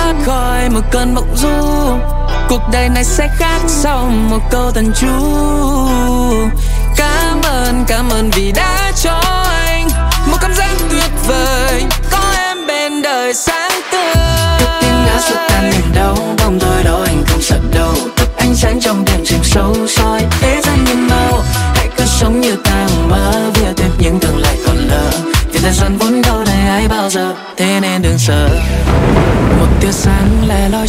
khỏi một cơn mộng du. Cuộc đời này sẽ khác sau một câu thần chú. Cảm ơn vì đã cho anh một cảm giác tuyệt vời, có em bên đời sáng tươi. Tiếng ngã xua tan niềm đau, bóng tối đó anh không sợ đâu. Tập ánh sáng trong đêm chìm sâu soi thế gian nhiệm màu. Hãy cứ sống như ta mơ, vì tiếp những tương lai còn lỡ. Vì thời gian vốn đâu đây ai bao giờ, thế nên đừng sợ. Một tia sáng lẻ loi